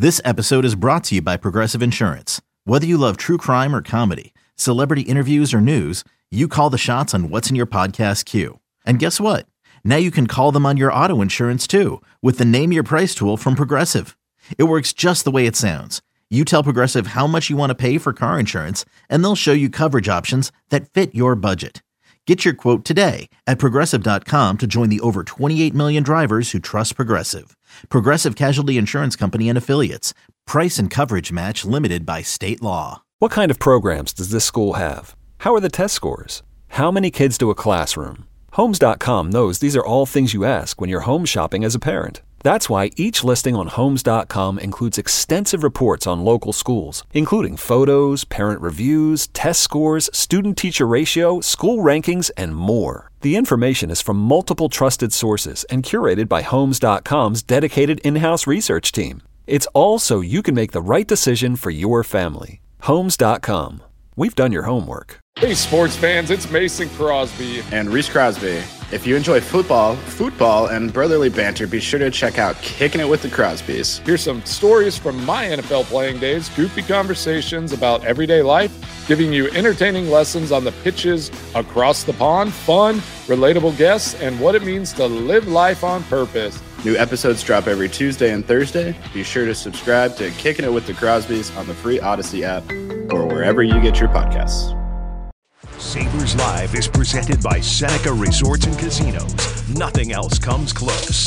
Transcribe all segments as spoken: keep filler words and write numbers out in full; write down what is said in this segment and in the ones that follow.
This episode is brought to you by Progressive Insurance. Whether you love true crime or comedy, celebrity interviews or news, you call the shots on what's in your podcast queue. And guess what? Now you can call them on your auto insurance too with the Name Your Price tool from Progressive. It works just the way it sounds. You tell Progressive how much you want to pay for car insurance, and they'll show you coverage options that fit your budget. Get your quote today at Progressive dot com to join the over twenty-eight million drivers who trust Progressive. Progressive Casualty Insurance Company and Affiliates. Price and coverage match limited by state law. What kind of programs does this school have? How are the test scores? How many kids to a classroom? Homes dot com knows these are all things you ask when you're home shopping as a parent. That's why each listing on Homes dot com includes extensive reports on local schools, including photos, parent reviews, test scores, student-teacher ratio, school rankings, and more. The information is from multiple trusted sources and curated by Homes dot com's dedicated in-house research team. It's all so you can make the right decision for your family. Homes dot com. We've done your homework. Hey, sports fans, it's Mason Crosby. And Reese Crosby. If you enjoy football, football, and brotherly banter, be sure to check out Kicking It with the Crosbys. Here's some stories from my N F L playing days, goofy conversations about everyday life, giving you entertaining lessons on the pitches across the pond, fun, relatable guests, and what it means to live life on purpose. New episodes drop every Tuesday and Thursday. Be sure to subscribe to Kicking It with the Crosbys on the free Odyssey app or wherever you get your podcasts. Sabres Live is presented by Seneca Resorts and Casinos. Nothing else comes close.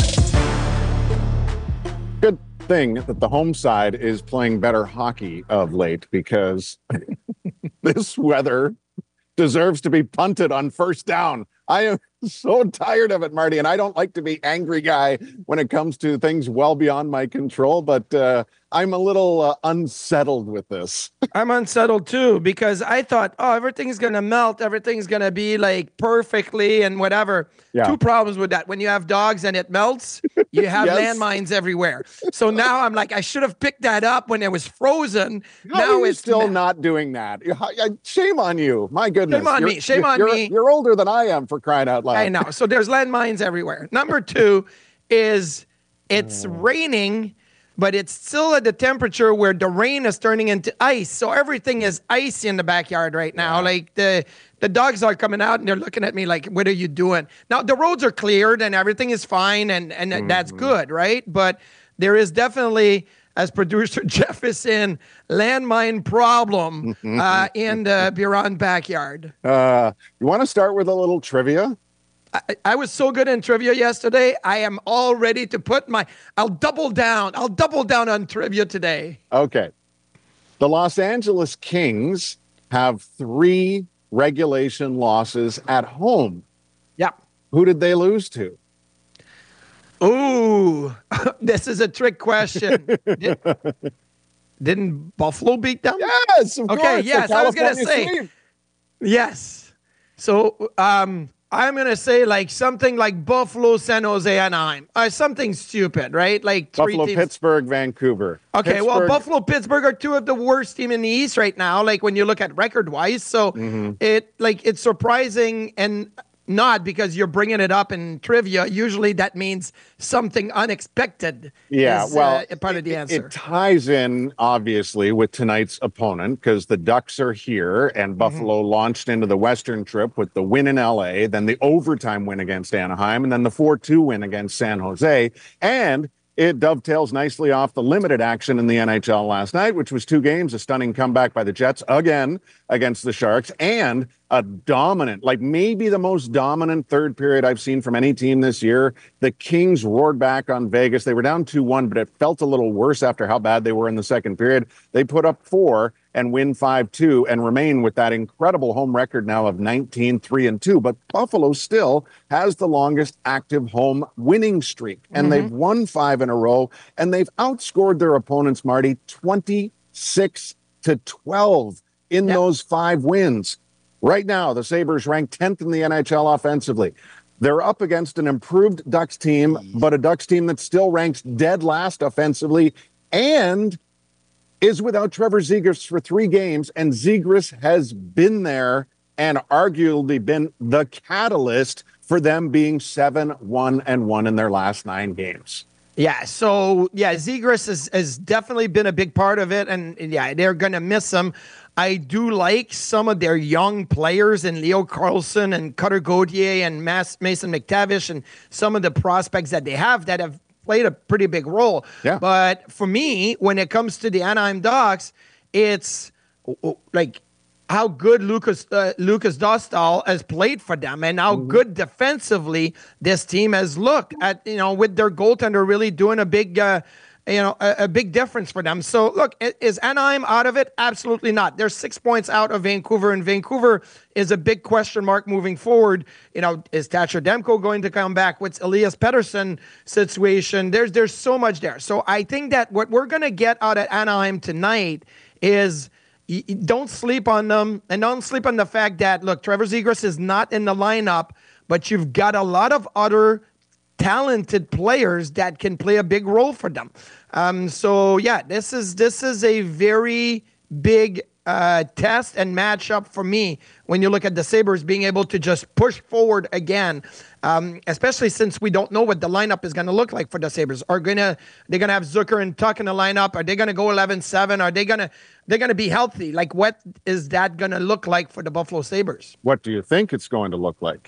Good thing that the home side is playing better hockey of late, because this weather deserves to be punted on first down. I am so tired of it, Marty, and I don't like to be angry guy when it comes to things well beyond my control, but uh, I'm a little uh, unsettled with this. I'm unsettled too, because I thought, oh, everything's going to melt. Everything's going to be like perfectly and whatever. Yeah. Two problems with that. When you have dogs and it melts, you have yes. landmines everywhere. So now I'm like, I should have picked that up when it was frozen. How now are you it's still me- not doing that. Shame on you. My goodness. Shame on you're, me. Shame you're, on you're, me. You're older than I am, for crying out loud. I know. So there's landmines everywhere. Number two is it's oh. raining, but it's still at the temperature where the rain is turning into ice. So everything is icy in the backyard right now. Yeah. Like the the dogs are coming out and they're looking at me like, what are you doing? Now the roads are cleared and everything is fine, and, and mm-hmm. that's good, right? But there is definitely, as producer Jeff is saying, landmine problem uh, in the Biron backyard. Uh, you want to start with a little trivia? I, I was so good in trivia yesterday. I am all ready to put my, I'll double down. I'll double down on trivia today. Okay. The Los Angeles Kings have three regulation losses at home. Yeah. Who did they lose to? Ooh, this is a trick question. Did, didn't Buffalo beat them? Yes, of okay, course. yes, I was going to say. Sweep. Yes. So um, I'm going to say like something like Buffalo, San Jose, Anaheim. Uh, something stupid, right? Like three Buffalo, teams. Pittsburgh, Vancouver. Okay, Pittsburgh. well, Buffalo, Pittsburgh are two of the worst team in the East right now, like when you look at record-wise. So mm-hmm. it like it's surprising, and not because you're bringing it up in trivia. Usually that means something unexpected. Yeah, is, well, uh, part of the answer. It, it ties in, obviously, with tonight's opponent, because the Ducks are here, and Buffalo mm-hmm. launched into the Western trip with the win in L A, then the overtime win against Anaheim, and then the four two win against San Jose. And it dovetails nicely off the limited action in the N H L last night, which was two games, a stunning comeback by the Jets again against the Sharks, and a dominant, like maybe the most dominant third period I've seen from any team this year. The Kings roared back on Vegas. They were down two one, but it felt a little worse after how bad they were in the second period. They put up four and win five two and remain with that incredible home record now of nineteen three and two. But Buffalo still has the longest active home winning streak, and mm-hmm. they've won five in a row, and they've outscored their opponents, Marty, twenty-six to twelve in yep. those five wins. Right now, the Sabres rank tenth in the N H L offensively. They're up against an improved Ducks team, but a Ducks team that still ranks dead last offensively and is without Trevor Zegras for three games. And Zegras has been there and arguably been the catalyst for them being seven one and one in their last nine games. Yeah, so yeah, Zegras has, has definitely been a big part of it, and yeah, they're going to miss him. I do like some of their young players in Leo Carlson and Cutter Gauthier and Mas- Mason McTavish and some of the prospects that they have that have played a pretty big role. Yeah. But for me, when it comes to the Anaheim Ducks, it's like how good Lucas uh, Lucas Dostal has played for them, and how mm-hmm. good defensively this team has looked at, you know, with their goaltender really doing a big, uh, you know, a, a big difference for them. So look, is Anaheim out of it? Absolutely not. They're six points out of Vancouver, and Vancouver is a big question mark moving forward. You know, is Thatcher Demko going to come back? What's Elias Pettersson situation? There's there's so much there. So I think that what we're gonna get out at Anaheim tonight is, you don't sleep on them, and don't sleep on the fact that, look, Trevor Zegras is not in the lineup, but you've got a lot of other talented players that can play a big role for them. Um, so yeah, this is this is a very big uh, test and matchup for me when you look at the Sabres being able to just push forward again, um, especially since we don't know what the lineup is going to look like for the Sabres. Are gonna they're gonna have Zucker and Tuck in the lineup? Are they gonna go eleven seven? Are they gonna they're gonna be healthy? Like, what is that gonna look like for the Buffalo Sabres? What do you think it's going to look like?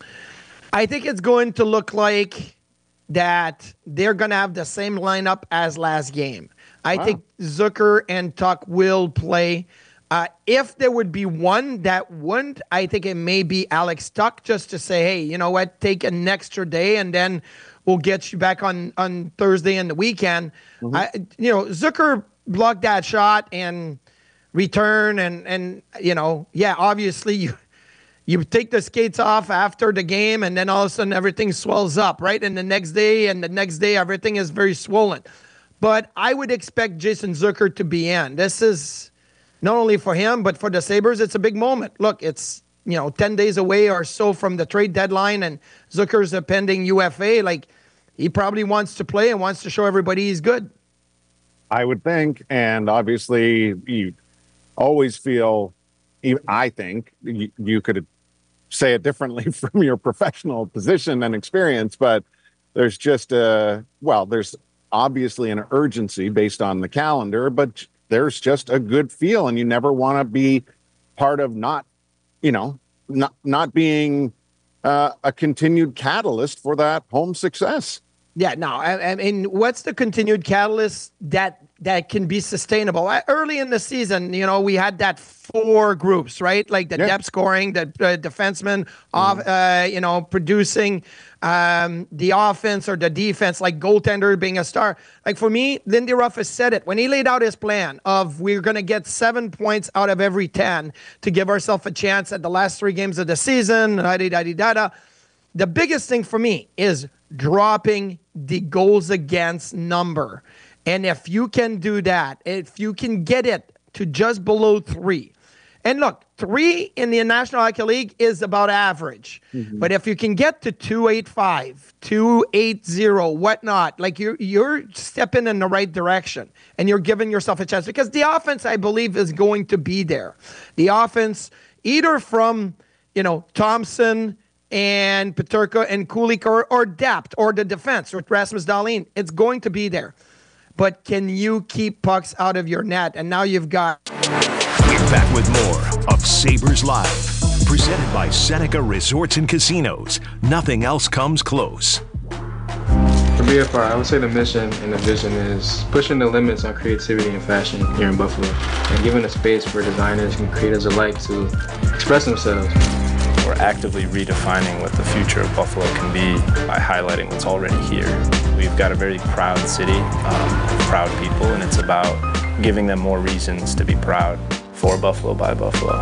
I think it's going to look like that they're going to have the same lineup as last game. I wow. think Zucker and Tuck will play. Uh, if there would be one that wouldn't, I think it may be Alex Tuck, just to say, hey, you know what, take an extra day and then we'll get you back on, on Thursday and the weekend. Mm-hmm. I, you know, Zucker blocked that shot and return and, and, you know, yeah, obviously you, you take the skates off after the game and then all of a sudden everything swells up, right? And the next day and the next day, everything is very swollen. But I would expect Jason Zucker to be in. This is not only for him, but for the Sabres, it's a big moment. Look, it's, you know, ten days away or so from the trade deadline, and Zucker's a pending U F A. Like, he probably wants to play and wants to show everybody he's good. I would think, and obviously you always feel, I think, you, you could say it differently from your professional position and experience, but there's just a, well, there's obviously an urgency based on the calendar, but there's just a good feel, and you never want to be part of not, you know, not, not being uh, a continued catalyst for that home success. Yeah, no, I, I mean, what's the continued catalyst that that can be sustainable? Early in the season, you know, we had that four groups, right? Like the yeah. depth scoring, the uh, defensemen, mm-hmm. off, uh, you know, producing um, the offense or the defense, like goaltender being a star. Like for me, Lindy Ruff has said it when he laid out his plan of we're going to get seven points out of every ten to give ourselves a chance at the last three games of the season. Da-di-da-di-da-da. The biggest thing for me is dropping the goals against number. And if you can do that, if you can get it to just below three, and look, three in the National Hockey League is about average. Mm-hmm. But if you can get to two eighty-five, two eighty, whatnot, like you're, you're stepping in the right direction and you're giving yourself a chance, because the offense, I believe, is going to be there. The offense, either from, you know, Thompson and Peterka and Kulik, or, or depth, or the defense with Rasmus Dahlin, it's going to be there. But can you keep pucks out of your net? And now you've got... We're back with more of Sabres Live, presented by Seneca Resorts and Casinos. Nothing else comes close. For B F R, I would say the mission and the vision is pushing the limits on creativity and fashion here in Buffalo, and giving a space for designers and creators alike to express themselves. We're actively redefining what the future of Buffalo can be by highlighting what's already here. We've got a very proud city, um, proud people, and it's about giving them more reasons to be proud for Buffalo, by Buffalo.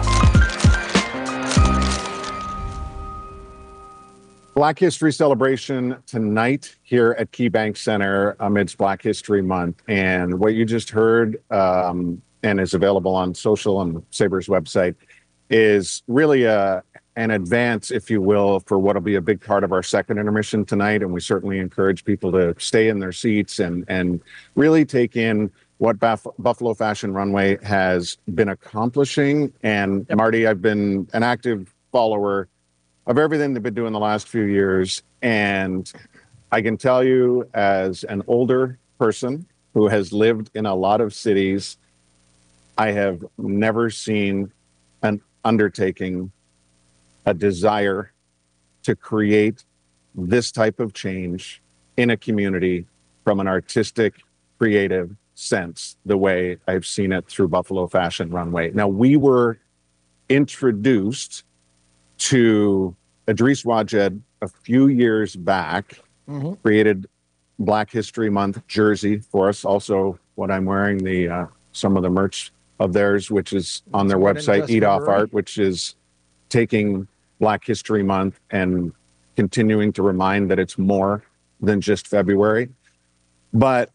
Black History celebration tonight here at KeyBank Center amidst Black History Month. And what you just heard, um, and is available on social and Sabres website, is really a an advance, if you will, for what will be a big part of our second intermission tonight. And we certainly encourage people to stay in their seats and, and really take in what Buff- Buffalo Fashion Runway has been accomplishing. And Marty, I've been an active follower of everything they've been doing the last few years. And I can tell you, as an older person who has lived in a lot of cities, I have never seen an undertaking, a desire to create this type of change in a community from an artistic, creative sense, the way I've seen it through Buffalo Fashion Runway. Now, we were introduced to Idris Wajed a few years back, mm-hmm. created Black History Month jersey for us. Also, what I'm wearing, the uh, some of the merch of theirs, which is on their website, Eat Off Art, which is taking Black History Month and continuing to remind that it's more than just February. But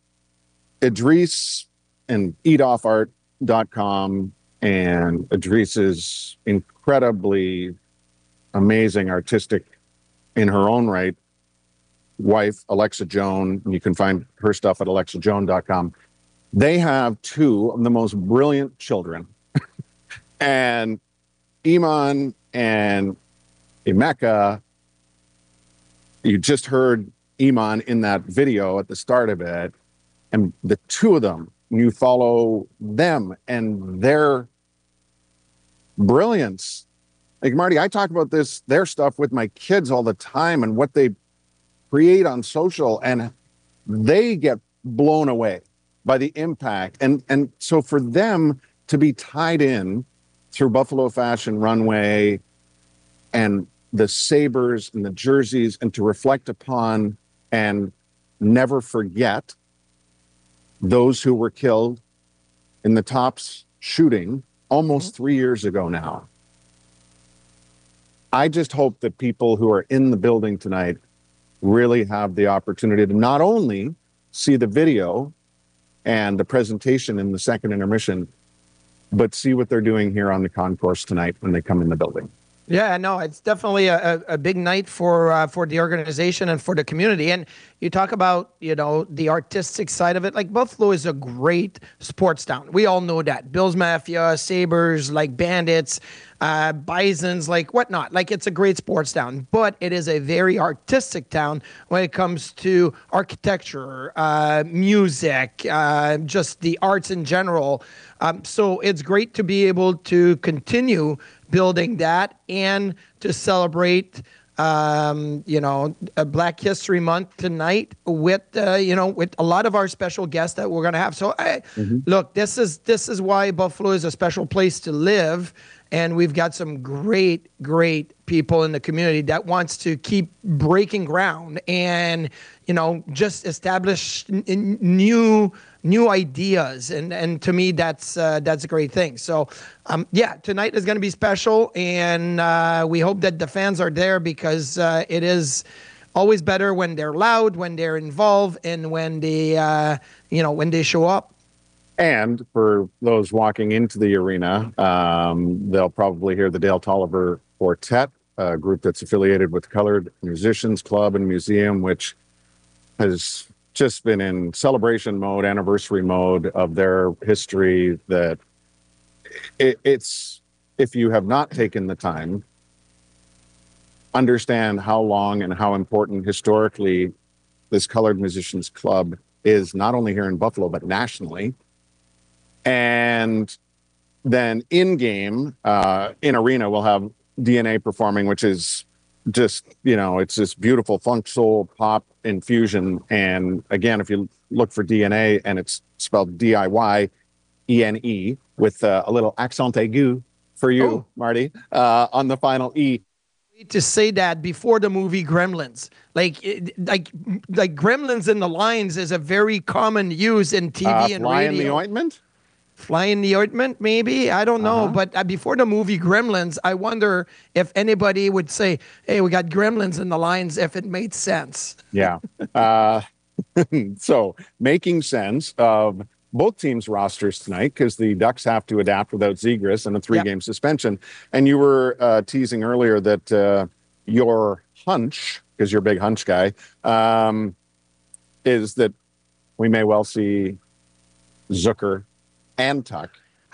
Idris and eat off art dot com and Idris's incredibly amazing artistic in her own right wife, Alexa Joan, and you can find her stuff at alexa joan dot com. They have two of the most brilliant children. And Iman and Emeka, you just heard Iman in that video at the start of it, and the two of them, you follow them and their brilliance. Like, Marty, I talk about this, their stuff with my kids all the time and what they create on social, and they get blown away by the impact. And, and so for them to be tied in through Buffalo Fashion Runway and the sabers and the jerseys, and to reflect upon and never forget those who were killed in the Tops shooting almost three years ago now. I just hope that people who are in the building tonight really have the opportunity to not only see the video and the presentation in the second intermission, but see what they're doing here on the concourse tonight when they come in the building. Yeah, no, it's definitely a, a big night for uh, for the organization and for the community. And you talk about, you know, the artistic side of it. Like, Buffalo is a great sports town. We all know that. Bills Mafia, Sabres, like Bandits, uh, Bisons, like whatnot. Like, it's a great sports town. But it is a very artistic town when it comes to architecture, uh, music, uh, just the arts in general. Um, so it's great to be able to continue building that and to celebrate, um, you know, a Black History Month tonight with, uh, you know, with a lot of our special guests that we're going to have. So, I, mm-hmm. look, this is this is why Buffalo is a special place to live. And we've got some great, great people in the community that wants to keep breaking ground and, you know, just establish n- new new ideas. And and to me, that's uh, that's a great thing. So, um, yeah, tonight is going to be special. And uh, we hope that the fans are there, because uh, it is always better when they're loud, when they're involved, and when they, uh, you know, when they show up. And for those walking into the arena, um, they'll probably hear the Dale Tolliver Quartet, a group that's affiliated with Colored Musicians Club and Museum, which has just been in celebration mode, anniversary mode of their history. That it, it's, if you have not taken the time, understand how long and how important historically this Colored Musicians Club is, not only here in Buffalo, but nationally. And then in-game, uh, in arena, we'll have D N A performing, which is just, you know, it's this beautiful funk, soul, pop infusion. And again, if you look for D N A, and it's spelled D I Y E N E with uh, a little accent aigu for you, oh. Marty, uh, on the final E. To say that before the movie Gremlins, like it, like like Gremlins in the lines is a very common use in T V uh, and fly radio. In the ointment? Fly in the ointment, maybe? I don't know. Uh-huh. But uh, before the movie Gremlins, I wonder if anybody would say, hey, we got Gremlins in the lines, if it made sense. Yeah. uh, so making sense of both teams' rosters tonight, because the Ducks have to adapt without Zegras and a three-game yep. suspension. And you were uh, teasing earlier that uh, your hunch, because you're a big hunch guy, um, is that we may well see Zucker and Tuck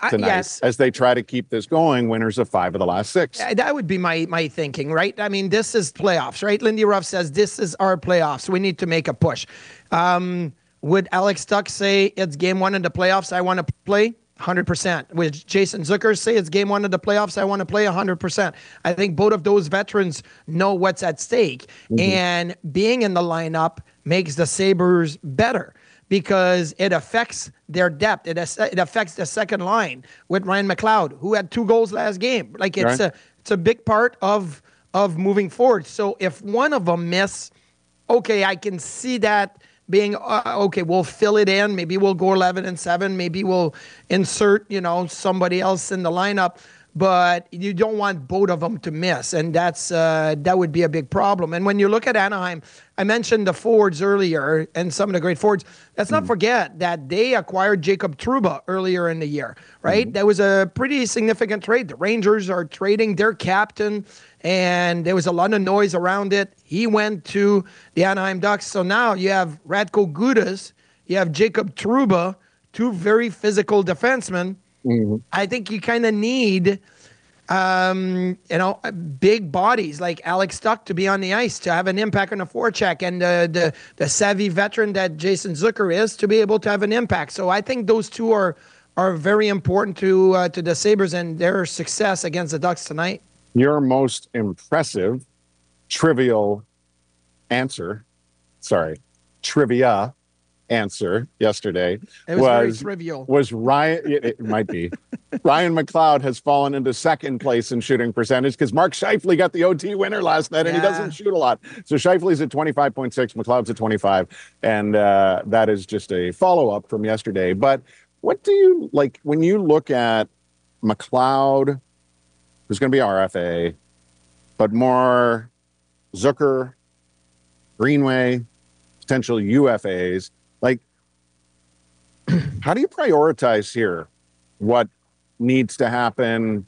tonight yes. as they try to keep this going. Winners of five of the last six. Uh, That would be my my thinking, right? I mean, this is playoffs, right? Lindy Ruff says this is our playoffs. We need to make a push. Um, would Alex Tuck say it's game one of the playoffs? I want to play one hundred percent. Would Jason Zucker say it's game one of the playoffs? I want to play one hundred percent. I think both of those veterans know what's at stake, mm-hmm. and being in the lineup makes the Sabres better, because it affects their depth. It, it affects the second line with Ryan McLeod, who had two goals last game. Like it's right. a it's a big part of of moving forward. So if one of them miss, okay, I can see that being uh, okay. We'll fill it in. Maybe we'll go eleven and seven. Maybe we'll insert you know somebody else in the lineup. But you don't want both of them to miss, and that's uh, that would be a big problem. And when you look at Anaheim, I mentioned the forwards earlier and some of the great forwards. Let's mm-hmm. not forget that they acquired Jacob Trouba earlier in the year, right? Mm-hmm. That was a pretty significant trade. The Rangers are trading their captain, and there was a lot of noise around it. He went to the Anaheim Ducks. So now you have Radko Gudas, you have Jacob Trouba, two very physical defensemen. Mm-hmm. I think you kind of need, um, you know, big bodies like Alex Tuck to be on the ice, to have an impact on the forecheck, and the, the the savvy veteran that Jason Zucker is to be able to have an impact. So I think those two are are very important to uh, to the Sabres and their success against the Ducks tonight. Your most impressive trivial answer, sorry, trivia answer yesterday it was, was very trivial. Was Ryan, it, it might be, Ryan McLeod has fallen into second place in shooting percentage because Mark Scheifele got the O T winner last night, and yeah. he doesn't shoot a lot. So Scheifele's at twenty-five point six, McLeod's at twenty-five, and uh, that is just a follow-up from yesterday. But what do you, like, when you look at McLeod, who's going to be R F A, but more Zucker, Greenway, potential U F As, like, how do you prioritize here what needs to happen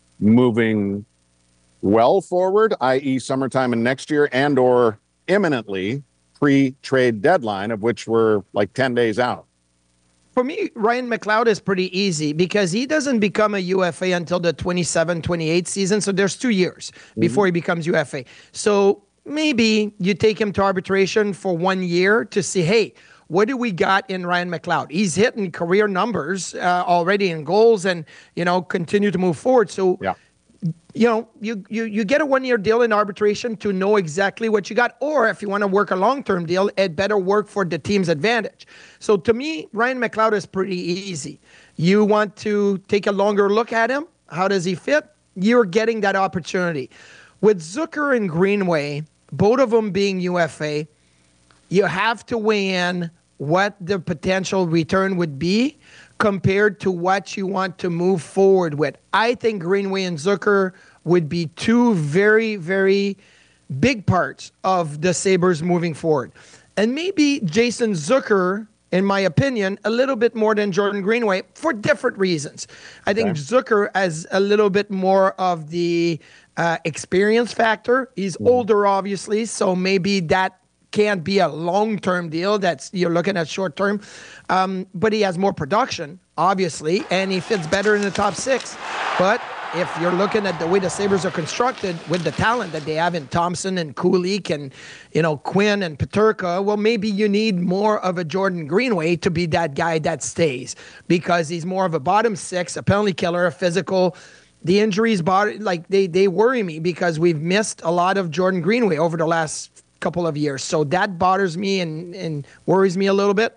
moving well forward, that is summertime and next year, and or imminently pre-trade deadline, of which we're like ten days out? For me, Ryan McLeod is pretty easy because he doesn't become a U F A until the twenty-seven twenty-eight season. So there's two years mm-hmm. before he becomes U F A. So maybe you take him to arbitration for one year to see, hey, what do we got in Ryan McLeod? He's hitting career numbers uh, already in goals and, you know, continue to move forward. So, yeah. you know, you, you, you get a one-year deal in arbitration to know exactly what you got. Or if you want to work a long-term deal, it better work for the team's advantage. So to me, Ryan McLeod is pretty easy. You want to take a longer look at him. How does he fit? You're getting that opportunity. With Zucker and Greenway, both of them being U F A, you have to weigh in what the potential return would be compared to what you want to move forward with. I think Greenway and Zucker would be two very, very big parts of the Sabres moving forward. And maybe Jason Zucker, in my opinion, a little bit more than Jordan Greenway for different reasons. I think okay. Zucker has a little bit more of the uh, experience factor. He's mm-hmm. older, obviously, so maybe that can't be a long-term deal. That's you're looking at short-term. Um, but he has more production, obviously, and he fits better in the top six. But if you're looking at the way the Sabres are constructed with the talent that they have in Thompson and Kulik and, you know, Quinn and Peterka, well, maybe you need more of a Jordan Greenway to be that guy that stays because he's more of a bottom six, a penalty killer, a physical. The injuries, like they, they worry me because we've missed a lot of Jordan Greenway over the last couple of years. So that bothers me and, and worries me a little bit.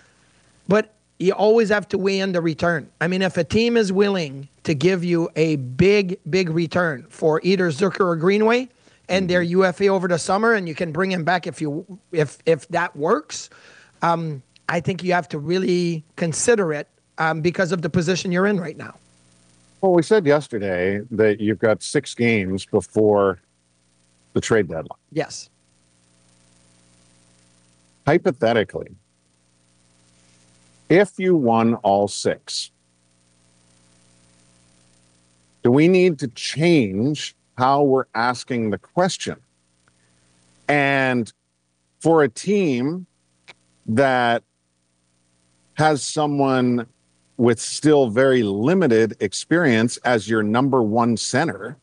But you always have to weigh in the return. I mean, if a team is willing to give you a big, big return for either Zucker or Greenway and their U F A over the summer, and you can bring him back if you if if that works, um, I think you have to really consider it um, because of the position you're in right now. Well, we said yesterday that you've got six games before the trade deadline. Yes. Hypothetically, if you won all six, do we need to change how we're asking the question? And for a team that has someone with still very limited experience as your number one center,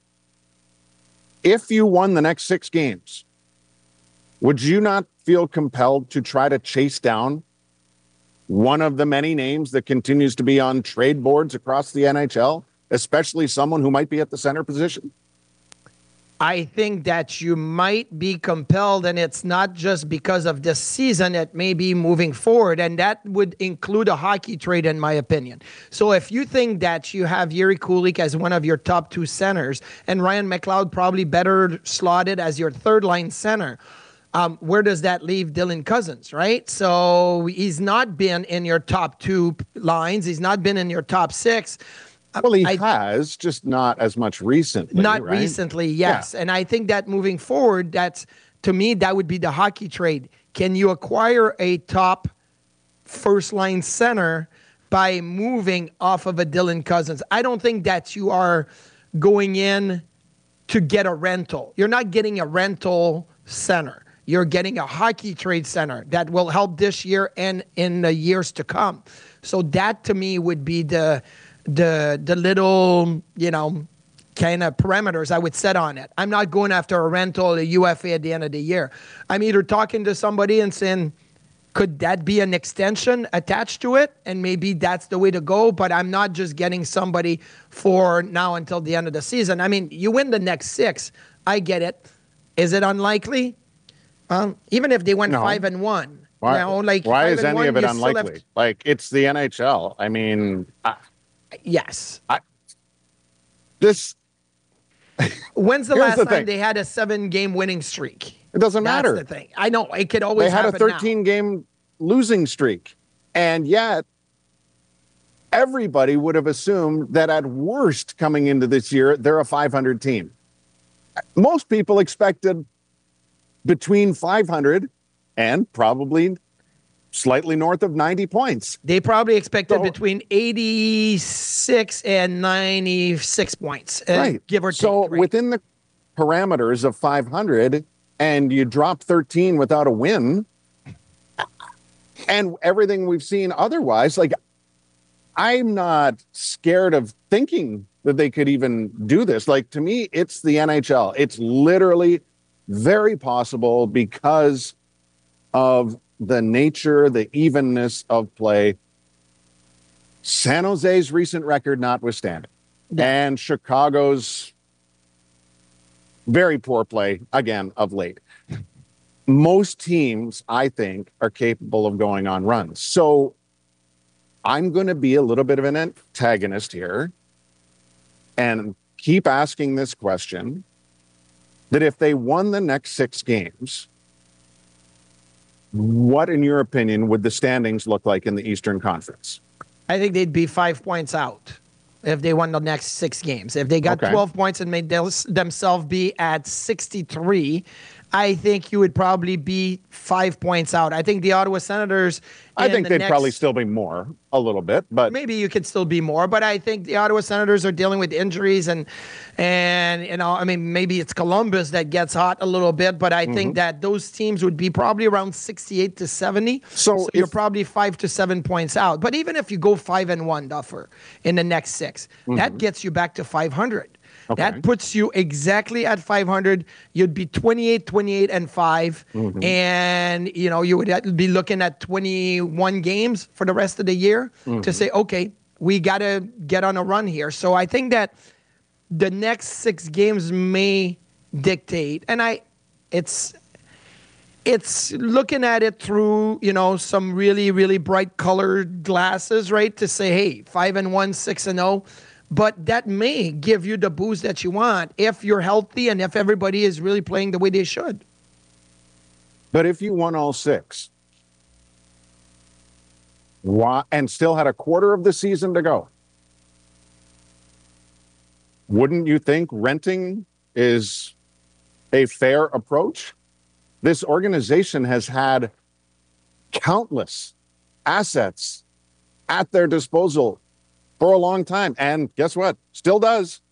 if you won the next six games, would you not feel compelled to try to chase down one of the many names that continues to be on trade boards across the N H L, especially someone who might be at the center position? I think that you might be compelled, and it's not just because of this season, it may be moving forward, and that would include a hockey trade, in my opinion. So if you think that you have Yuri Kulik as one of your top two centers, and Ryan McLeod probably better slotted as your third-line center, um, where does that leave Dylan Cousins, right? So he's not been in your top two lines. He's not been in your top six. Well, he I, has, just not as much recently. Not right? recently, yes. Yeah. And I think that moving forward, that's, to me, that would be the hockey trade. Can you acquire a top first-line center by moving off of a Dylan Cousins? I don't think that you are going in to get a rental. You're not getting a rental center. You're getting a hockey trade center that will help this year and in the years to come. So that, to me, would be the... the the little, you know, kind of parameters I would set on it. I'm not going after a rental, a U F A at the end of the year. I'm either talking to somebody and saying, could that be an extension attached to it? And maybe that's the way to go, but I'm not just getting somebody for now until the end of the season. I mean, you win the next six, I get it. Is it unlikely? Um, even if they went No. five and one. Why, you know, like why five is and any one, of it you still unlikely? have- Like, it's the N H L. I mean... I, Yes. I, this. When's the Here's last the time thing. they had a seven-game winning streak? It doesn't That's matter. the thing. I know it could always They had a happen now. thirteen-game losing streak, and yet everybody would have assumed that at worst coming into this year, they're a five hundred team. Most people expected between five hundred and probably slightly north of ninety points. They probably expected So- between eighty-six and ninety-six points, uh, Right. give or take. So right? within the parameters of five hundred, and you drop thirteen without a win, and everything we've seen otherwise, like, I'm not scared of thinking that they could even do this. Like, to me, it's the N H L. It's literally very possible because of the nature, the evenness of play. San Jose's recent record notwithstanding, and Chicago's very poor play, again, of late. Most teams, I think, are capable of going on runs. So I'm going to be a little bit of an antagonist here and keep asking this question, that if they won the next six games, what, in your opinion, would the standings look like in the Eastern Conference? I think they'd be five points out if they won the next six games. If they got Okay. twelve points and made thels- themselves be at sixty-three, I think you would probably be five points out. I think the Ottawa Senators. I in think the they'd next- probably still be more, a little bit, but Maybe you could still be more, but I think the Ottawa Senators are dealing with injuries, and and you know, I mean, maybe it's Columbus that gets hot a little bit, but I Mm-hmm. think that those teams would be probably around sixty-eight to seventy. So you're if- probably five to seven points out. But even if you go five and one, Duffer, in the next six, that gets you back to five hundred. Mm-hmm. Okay. That puts you exactly at five hundred. You'd be twenty-eight, twenty-eight, and five. Mm-hmm. And, you know, you would be looking at twenty-one games for the rest of the year Mm-hmm. to say, okay, we got to get on a run here. So I think that the next six games may dictate. And I, it's, it's looking at it through, you know, some really, really bright colored glasses, right? To say, hey, five and one, six and oh. But that may give you the boost that you want if you're healthy and if everybody is really playing the way they should. But if you won all six, why, and still had a quarter of the season to go, wouldn't you think renting is a fair approach? This organization has had countless assets at their disposal for a long time. And guess what? Still does.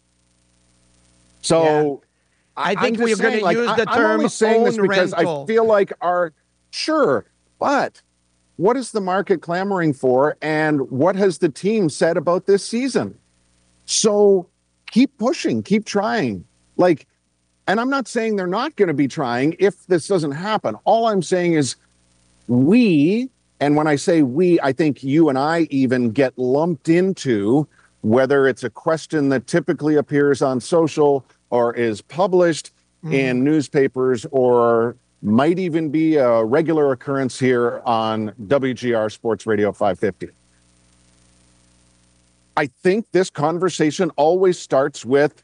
So I I'm think just we're going saying, to like, use I- the I'm term only saying this own because rental. I feel like our, sure, but what is the market clamoring for, and what has the team said about this season? So keep pushing, keep trying. Like, and I'm not saying they're not going to be trying if this doesn't happen. All I'm saying is we, and when I say we, I think you and I even get lumped into whether it's a question that typically appears on social or is published mm. in newspapers or might even be a regular occurrence here on W G R Sports Radio five fifty. I think this conversation always starts with,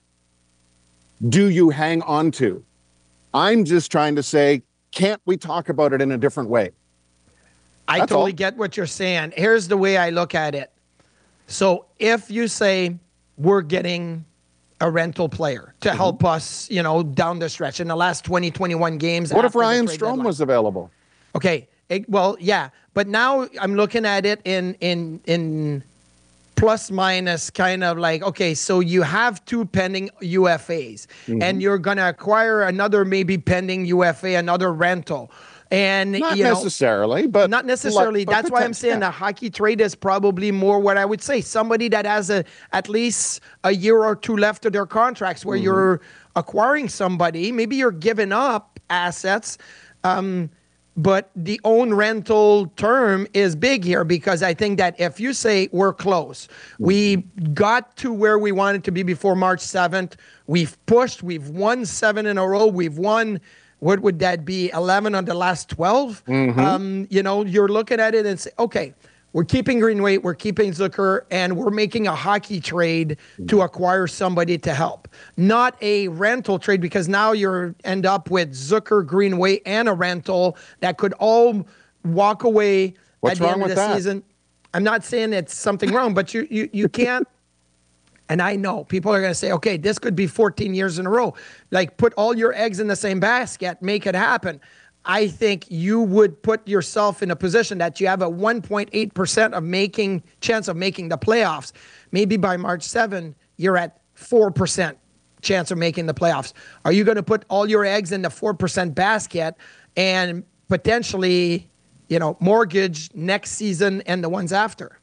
do you hang on to? I'm just trying to say, can't we talk about it in a different way? I That's totally all. get what you're saying. Here's the way I look at it. So if you say we're getting a rental player to mm-hmm. help us, you know, down the stretch in the last twenty, twenty-one games. What if Ryan Strome was available? Okay. It, well, yeah. But now I'm looking at it in, in, in plus minus kind of like, okay, so you have two pending U F As mm-hmm. and you're going to acquire another maybe pending U F A, another rental. And not you know, necessarily, but not necessarily. But That's why I'm saying yeah. a hockey trade is probably more what I would say. Somebody that has a at least a year or two left of their contracts, where mm-hmm. you're acquiring somebody. Maybe you're giving up assets, um, but the own rental term is big here, because I think that if you say we're close, mm-hmm. we got to where we wanted to be before March seventh. We've pushed. We've won seven in a row. We've won. What would that be? eleven on the last twelve? Mm-hmm. Um, you know, you're looking at it and say, okay, we're keeping Greenway, we're keeping Zucker, and we're making a hockey trade to acquire somebody to help. Not a rental trade, because now you end up with Zucker, Greenway, and a rental that could all walk away What's at the wrong end of with the that? season. I'm not saying it's something wrong, but you you you can't. And I know people are going to say, okay, this could be fourteen years in a row. Like, put all your eggs in the same basket, make it happen. I think you would put yourself in a position that you have a one point eight percent of making chance of making the playoffs. Maybe by March seventh, you're at four percent chance of making the playoffs. Are you going to put all your eggs in the four percent basket and potentially, you know, mortgage next season and the ones after?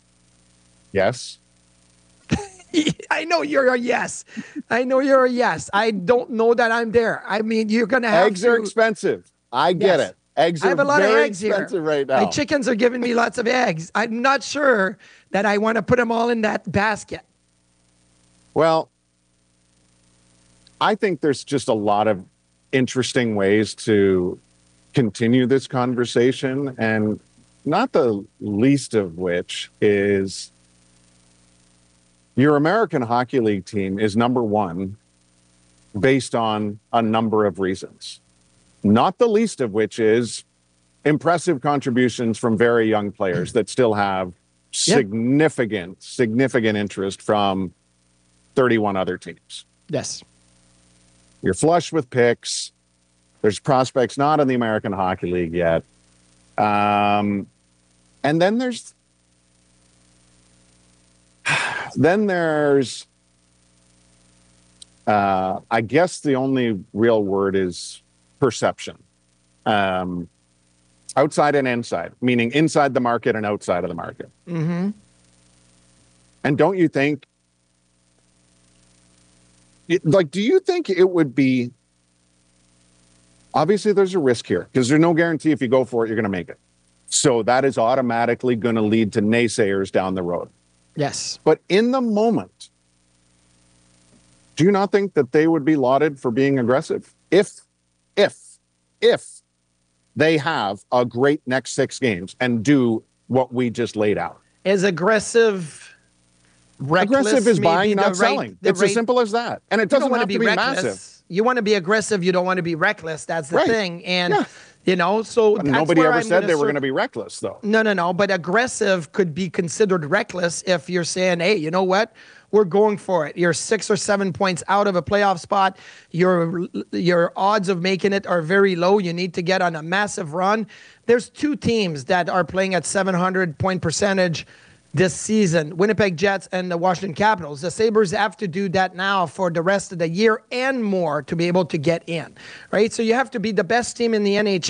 Yes. I know you're a yes. I know you're a yes. I don't know that I'm there. I mean, you're going to have Eggs to... are expensive. I get Yes. it. Eggs I are have a lot very of eggs expensive here. right now. My chickens are giving me lots of eggs. I'm not sure that I want to put them all in that basket. Well, I think there's just a lot of interesting ways to continue this conversation, and not the least of which is your American Hockey League team is number one based on a number of reasons, not the least of which is impressive contributions from very young players that still have significant, yep. significant interest from thirty-one other teams. Yes. You're flush with picks. There's prospects not in the American Hockey League yet. Um, and then there's Then there's, uh, I guess the only real word is perception. Um, outside and inside, meaning inside the market and outside of the market. Mm-hmm. And don't you think, it, like, do you think it would be, obviously there's a risk here, because there's no guarantee if you go for it, you're going to make it. So that is automatically going to lead to naysayers down the road. Yes. But in the moment, do you not think that they would be lauded for being aggressive? If, if, if they have a great next six games and do what we just laid out. Is aggressive reckless? Aggressive is buying, not right, selling. It's right, as simple as that. And it doesn't have to be, be massive. You want to be aggressive. You don't want to be reckless. That's the right. thing. And yeah. You know, so that's nobody ever I'm said they were sur- going to be reckless, though. No, no, no. But aggressive could be considered reckless if you're saying, hey, you know what? We're going for it. You're six or seven points out of a playoff spot. Your your odds of making it are very low. You need to get on a massive run. There's two teams that are playing at seven hundred point percentage this season, Winnipeg Jets and the Washington Capitals. The Sabres have to do that now for the rest of the year and more to be able to get in, right? So you have to be the best team in the N H L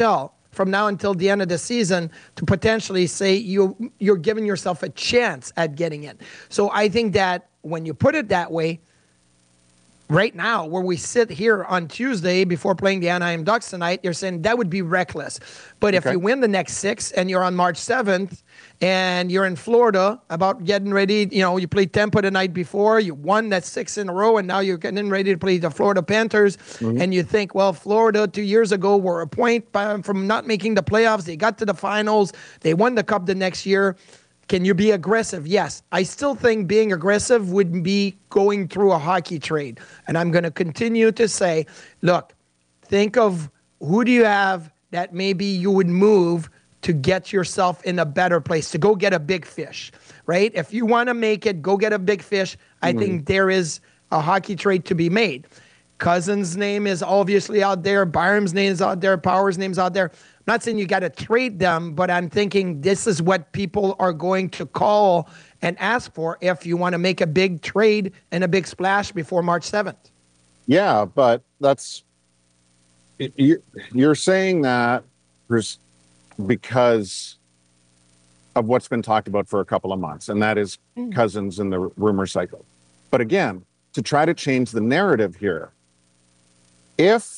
from now until the end of the season to potentially say you, you're giving yourself a chance at getting in. So I think that when you put it that way, right now, where we sit here on Tuesday before playing the Anaheim Ducks tonight, you're saying that would be reckless. But if Okay. you win the next six and you're on March seventh and you're in Florida about getting ready, you know, you played Tampa the night before, you won that six in a row, and now you're getting ready to play the Florida Panthers, mm-hmm. and you think, well, Florida two years ago were a point by, from not making the playoffs. They got to the finals. They won the Cup the next year. Can you be aggressive? Yes. I still think being aggressive would be going through a hockey trade. And I'm going to continue to say, look, think of who do you have that maybe you would move to get yourself in a better place, to go get a big fish, right? If you want to make it, go get a big fish. I mm. think there is a hockey trade to be made. Cousins' name is obviously out there. Byram's name is out there. Power's name's out there. I'm not saying you got to trade them, but I'm thinking this is what people are going to call and ask for if you want to make a big trade and a big splash before March seventh. Yeah, but that's you're saying that because of what's been talked about for a couple of months, and that is mm. Cousins in the rumor cycle. But again, to try to change the narrative here, if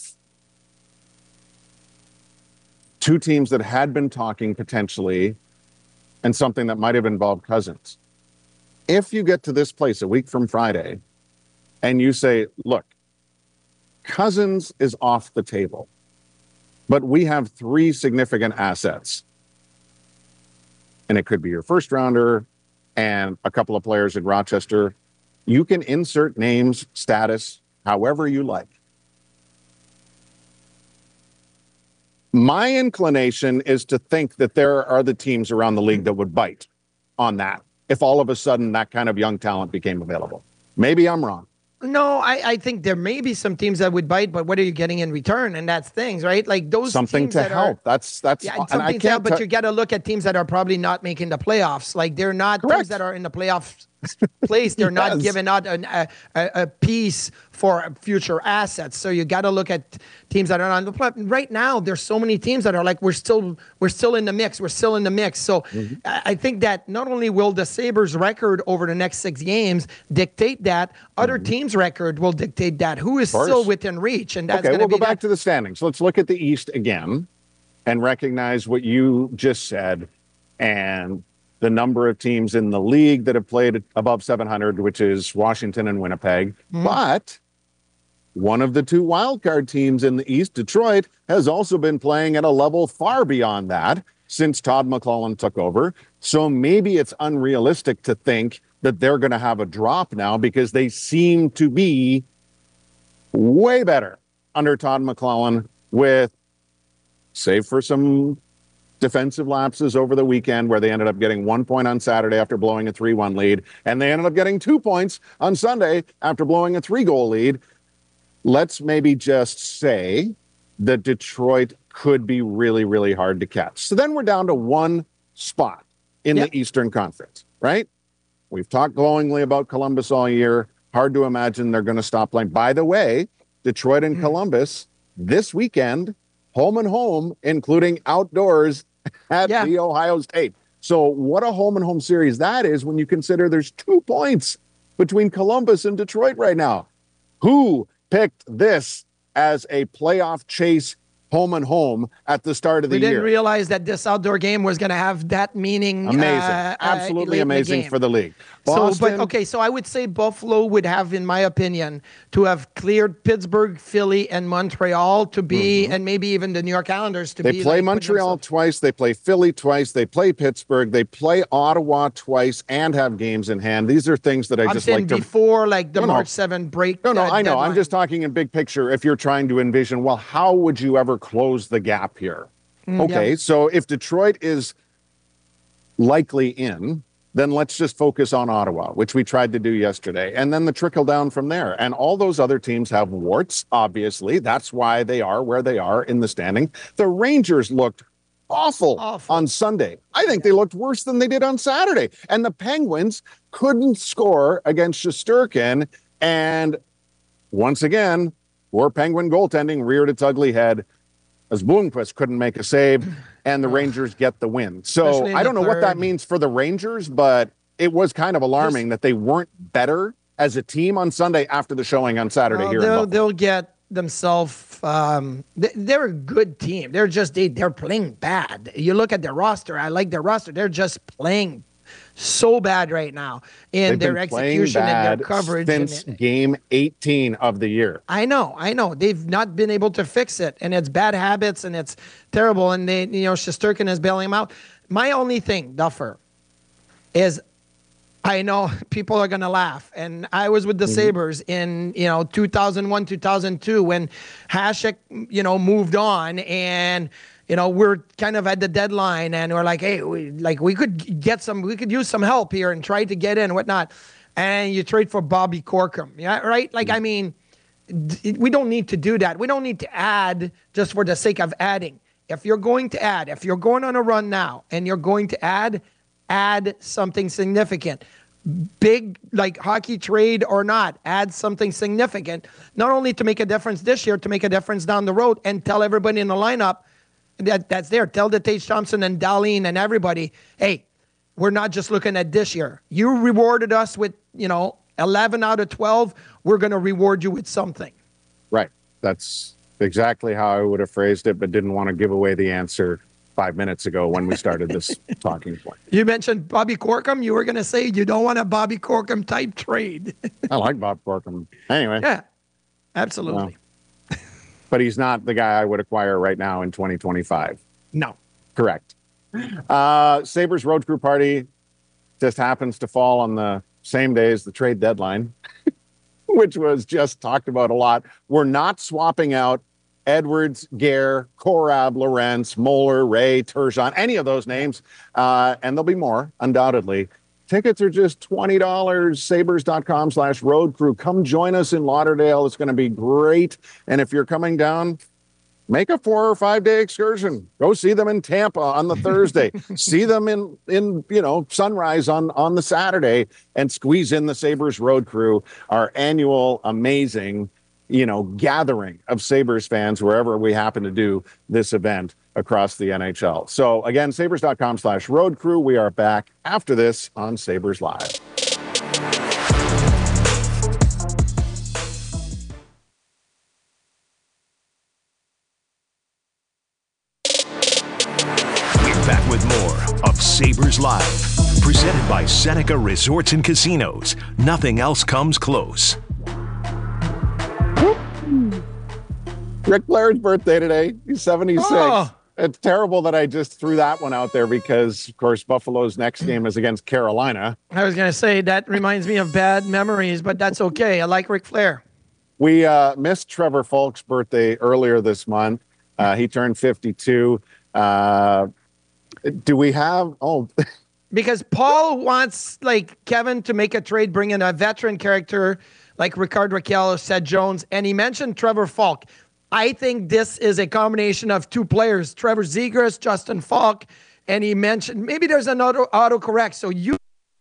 two teams that had been talking potentially and something that might have involved Cousins, if you get to this place a week from Friday and you say, look, Cousins is off the table, but we have three significant assets, and it could be your first rounder and a couple of players in Rochester, you can insert names, status, however you like. My inclination is to think that there are the teams around the league that would bite on that if all of a sudden that kind of young talent became available. Maybe I'm wrong. No, I, I think there may be some teams that would bite, but what are you getting in return? And that's things, right? Like those something teams to that help. Are, that's that's yeah, and something I to can't help, but t- you got to look at teams that are probably not making the playoffs. Like they're not Correct. teams that are in the playoffs place. They're yes. not giving out an, a, a piece for future assets. So you got to look at teams that are on the playoff. Right now, there's so many teams that are like, we're still we're still in the mix. We're still in the mix. So mm-hmm. I think that not only will the Sabres record over the next six games dictate that, other mm-hmm. teams' record will dictate that. Who is still within reach? And that's okay, we'll be go back that. to the standings. Let's look at the East again and recognize what you just said and the number of teams in the league that have played above seven hundred, which is Washington and Winnipeg. Mm-hmm. But one of the two wildcard teams in the East, Detroit, has also been playing at a level far beyond that since Todd McLellan took over. So maybe it's unrealistic to think that they're going to have a drop now because they seem to be way better under Todd McLellan with, save for some defensive lapses over the weekend where they ended up getting one point on Saturday after blowing a three one lead, and they ended up getting two points on Sunday after blowing a three-goal lead. Let's maybe just say that Detroit could be really, really hard to catch. So then we're down to one spot in yep. the Eastern Conference, right? We've talked glowingly about Columbus all year. Hard to imagine they're going to stop playing. By the way, Detroit and mm. Columbus this weekend, home and home, including outdoors at yeah. the Ohio State. So what a home and home series that is when you consider there's two points between Columbus and Detroit right now. Who picked this as a playoff chase home and home at the start of the year? We didn't year? realize that this outdoor game was going to have that meaning. Amazing. Uh, Absolutely uh, amazing the for the league. Boston, so, but okay, so I would say Buffalo would have, in my opinion, to have cleared Pittsburgh, Philly, and Montreal to be, mm-hmm. and maybe even the New York Islanders to they be. They play like Montreal twice, they play Philly twice, they play Pittsburgh, they play Ottawa twice, and have games in hand. These are things that I I'm just saying like to before, like the no, March no. seventh break. No, no, uh, I know. deadline. I'm just talking in big picture. If you're trying to envision, well, how would you ever close the gap here? Mm, okay, yeah. So if Detroit is likely in, then let's just focus on Ottawa, which we tried to do yesterday, and then the trickle down from there. And all those other teams have warts, obviously. That's why they are where they are in the standing. The Rangers looked awful, awful. on Sunday. I think they looked worse than they did on Saturday. And the Penguins couldn't score against Shesterkin. And once again, poor Penguin goaltending reared its ugly head as Bloomquist couldn't make a save, and the Rangers get the win. So I don't know what that means for the Rangers, but it was kind of alarming that they weren't better as a team on Sunday after the showing on Saturday well, here in they'll, Buffalo. they'll get themselves. Um, they, they're a good team. They're just they, they're playing bad. You look at their roster. I like their roster. They're just playing so bad right now in They've their been execution and their coverage. Since and, game eighteen of the year. I know, I know. They've not been able to fix it, and it's bad habits, and it's terrible. And they, you know, Shesterkin is bailing them out. My only thing, Duffer, is I know people are gonna laugh, and I was with the mm-hmm. Sabres in you know two thousand one, two thousand two when Hasek you know moved on, and you know we're kind of at the deadline, and we're like, hey, we, like we could get some, we could use some help here, and try to get in and whatnot, and you trade for Bobby Corkum, yeah, right? Like mm-hmm. I mean, d- we don't need to do that. We don't need to add just for the sake of adding. If you're going to add, if you're going on a run now, and you're going to add. Add something significant, big like hockey trade or not, add something significant, not only to make a difference this year, to make a difference down the road, and tell everybody in the lineup that that's there. Tell the Tage Thompson and Dahlin and everybody, hey, we're not just looking at this year. You rewarded us with, you know, eleven out of twelve. We're going to reward you with something. Right. That's exactly how I would have phrased it, but didn't want to give away the answer five minutes ago when we started this talking point. You mentioned Bobby Corkum. You were going to say you don't want a Bobby Corkum type trade. I like Bob Corkum. Anyway. Yeah, absolutely. Well, but he's not the guy I would acquire right now in twenty twenty-five. No. Correct. Uh, Sabres Road Crew Party just happens to fall on the same day as the trade deadline, which was just talked about a lot. We're not swapping out Edwards, Gare, Korab, Lorentz, Moeller, Ray, Turgeon, any of those names. Uh, and there'll be more, undoubtedly. Tickets are just twenty dollars, sabres.com slash road crew. Come join us in Lauderdale. It's going to be great. And if you're coming down, make a four or five day excursion. Go see them in Tampa on the Thursday. See them in, in, you know, Sunrise on, on the Saturday, and squeeze in the Sabres Road Crew, our annual amazing you know, gathering of Sabres fans wherever we happen to do this event across the N H L. So again, sabres.com slash road crew. We are back after this on Sabres Live. We're back with more of Sabres Live, presented by Seneca Resorts and Casinos. Nothing else comes close. Ric Flair's birthday today. He's seventy-six. Oh. It's terrible that I just threw that one out there because, of course, Buffalo's next game is against Carolina. I was going to say that reminds me of bad memories, but that's okay. I like Ric Flair. We uh, missed Trevor Falk's birthday earlier this month. Uh, he turned fifty-two. Uh, do we have... Oh... Because Paul wants, like, Kevin to make a trade, bring in a veteran character like Ricard Raquel or Seth Jones, and he mentioned Trevor Falk. I think this is a combination of two players, Trevor Zegras, Justin Falk, and he mentioned maybe there's an auto autocorrect. So you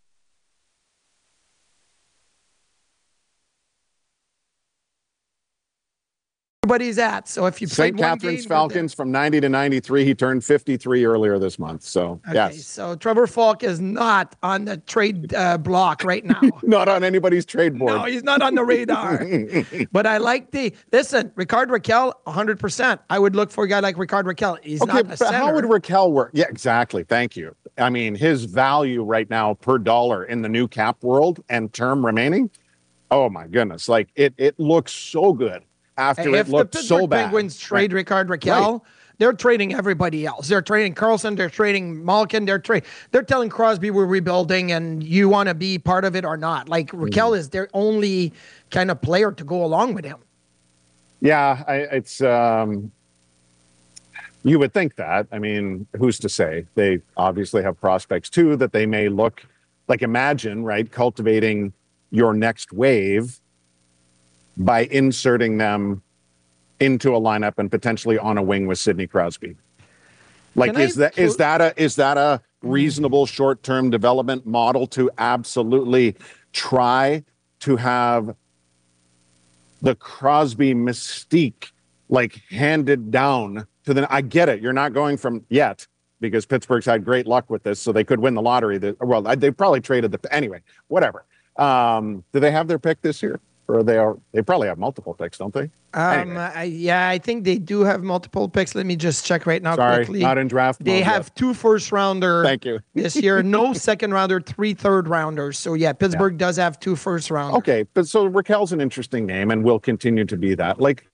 everybody's at. So if you Saint Catharines Falcons from ninety to ninety-three, he turned fifty-three earlier this month. So okay, yes. So Trevor Falk is not on the trade uh, block right now. Not on anybody's trade board. No, he's not on the radar. But I like the listen, Ricard Raquel, one hundred percent. I would look for a guy like Ricard Raquel. He's okay, not a but center. How would Raquel work? Yeah, exactly. Thank you. I mean, his value right now per dollar in the new cap world and term remaining. Oh my goodness! Like it, it looks so good. After if it looked the so bad. Penguins trade right. Ricard Raquel, right. They're trading everybody else. They're trading Carlson. They're trading Malkin. They're tra- They're telling Crosby we're rebuilding and you want to be part of it or not. Like Raquel mm. is their only kind of player to go along with him. Yeah, I, it's um, you would think that. I mean, who's to say? They obviously have prospects too that they may look like. Imagine right cultivating your next wave by inserting them into a lineup and potentially on a wing with Sidney Crosby. Like, Can is I that put... is that a is that a reasonable short-term development model to absolutely try to have the Crosby mystique like handed down to the. I get it. You're not going from yet because Pittsburgh's had great luck with this, so they could win the lottery. The, well, they probably traded the anyway. Whatever. Um, do they have their pick this year, or they are? They probably have multiple picks, don't they? Um, Anyway. I, yeah, I think they do have multiple picks. Let me just check right now Sorry, quickly. not in draft They mode have yet. two first rounder. Thank you. This year, no second rounder, three third rounders. So yeah, Pittsburgh does have two first rounders. Okay, but so Raquel's an interesting name and will continue to be that. Like,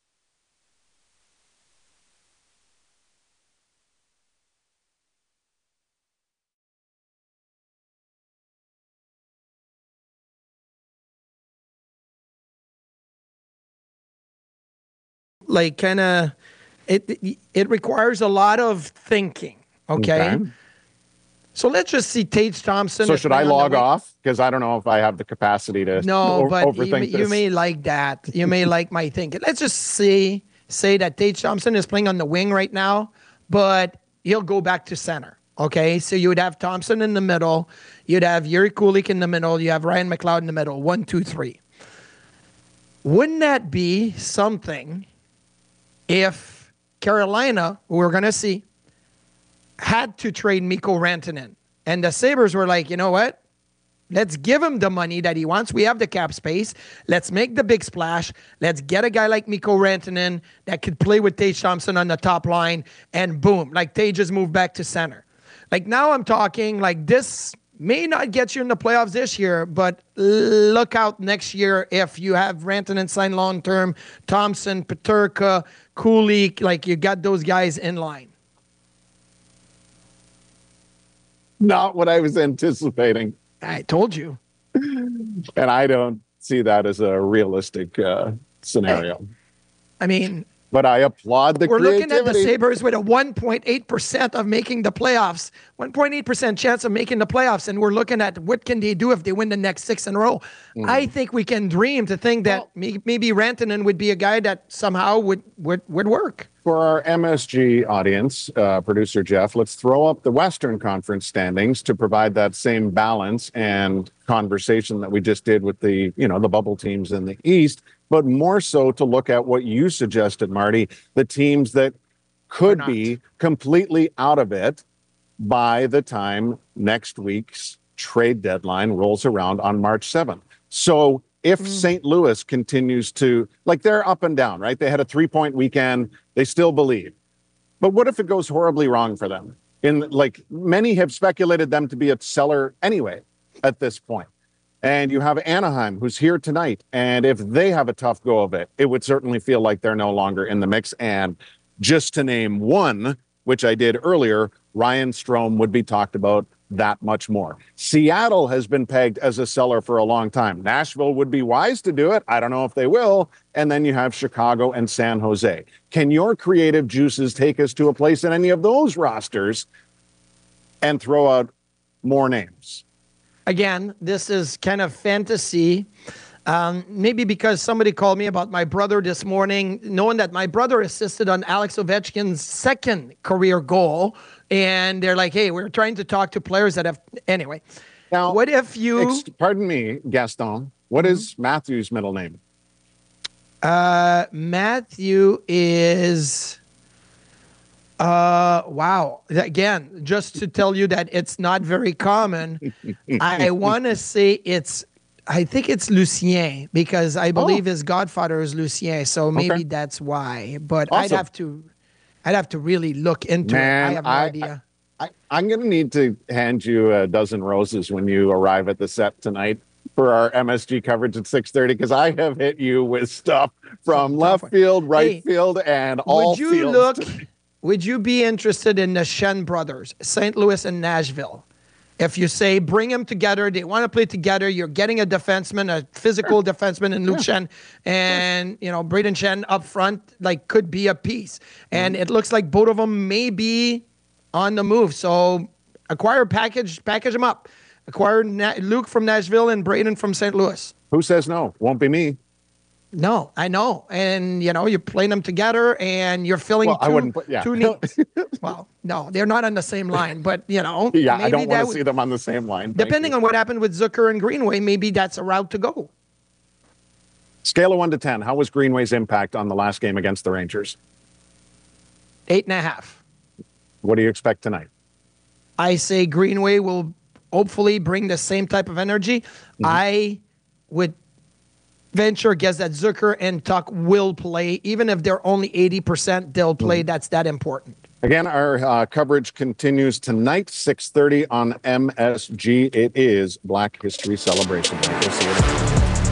Like kind of, it it requires a lot of thinking. Okay. Okay. So let's just see Tage Thompson. so is should I playing on the log wing. off? Because I don't know if I have the capacity to No, o- but you overthink may, you this. may like that. You may like my thinking. Let's just say say that Tage Thompson is playing on the wing right now, but he'll go back to center. Okay, so you would have Thompson in the middle, you'd have Yuri Kulik in the middle, you have Ryan McLeod in the middle. One, two, three. Wouldn't that be something if Carolina, who we're gonna see, had to trade Mikko Rantanen, and the Sabres were like, you know what? Let's give him the money that he wants. We have the cap space. Let's make the big splash. Let's get a guy like Mikko Rantanen that could play with Tage Thompson on the top line, and boom, like Tage has moved back to center. Like now I'm talking like this may not get you in the playoffs this year, but look out next year if you have Rantanen signed long-term, Thompson, Peterka, Kulik, like you got those guys in line. Not what I was anticipating. I told you. And I don't see that as a realistic uh, scenario. I mean, But I applaud the we're creativity. looking at the Sabres with a one point eight percent of making the playoffs, one point eight percent chance of making the playoffs, and we're looking at what can they do if they win the next six in a row. Mm. I think we can dream to think that may- maybe Rantanen would be a guy that somehow would would, would work. For our M S G audience, uh, producer Jeff, let's throw up the Western Conference standings to provide that same balance and conversation that we just did with the, you know, the bubble teams in the East, but more so to look at what you suggested, Marty, the teams that could be completely out of it by the time next week's trade deadline rolls around on March seventh. So if Saint Louis continues to, like, they're up and down, right? They had a three-point weekend. They still believe. But what if it goes horribly wrong for them? In like many have speculated them to be a seller anyway at this point. And you have Anaheim, who's here tonight. And if they have a tough go of it, it would certainly feel like they're no longer in the mix. And just to name one, which I did earlier, Ryan Strome would be talked about that much more. Seattle has been pegged as a seller for a long time. Nashville would be wise to do it. I don't know if they will. And then you have Chicago and San Jose. Can your creative juices take us to a place in any of those rosters and throw out more names? Again, this is kind of fantasy. Um, maybe because somebody called me about my brother this morning, knowing that my brother assisted on Alex Ovechkin's second career goal. And they're like, hey, we're trying to talk to players that have... Anyway, now, what if you... Ex- pardon me, Gaston. What Mm-hmm. is Matthew's middle name? Uh, Matthew is... Uh, wow. Again, just to tell you that it's not very common, I want to say it's... I think it's Lucien because I believe Oh. his godfather is Lucien, so maybe Okay. that's why. But I'd Awesome. have to, I'd have to really look into it. I Man, have no I- idea. I, I'm going to need to hand you a dozen roses when you arrive at the set tonight for our M S G coverage at six thirty, because I have hit you with stuff from Some tough left one. field, right Hey, field, and all would you fields. look? tonight. Would you be interested in the Shen brothers, Saint Louis and Nashville? If you say bring them together, they want to play together. You're getting a defenseman, a physical defenseman in Luke Shen, and you know Braden Shen up front, like could be a piece. And Mm-hmm. it looks like both of them may be on the move. So acquire package, package them up. Acquire Na- Luke from Nashville and Braden from Saint Louis. Who says no? Won't be me. No, I know. And, you know, you're playing them together and you're filling Well, I two, wouldn't put- yeah. two needs. Well, no, they're not on the same line, but, you know. Yeah, I maybe don't want that to would- see them on the same line. Thank Depending you. on what happened with Zucker and Greenway, maybe that's a route to go. Scale of one to ten, how was Greenway's impact on the last game against the Rangers? Eight and a half. What do you expect tonight? I say Greenway will hopefully bring the same type of energy. Mm-hmm. I would venture guess that Zucker and Tuch will play. Even if they're only eighty percent, they'll play. Mm-hmm. That's that important. Again, our uh, coverage continues tonight, six thirty on M S G. It is Black History Celebration. We'll see you later.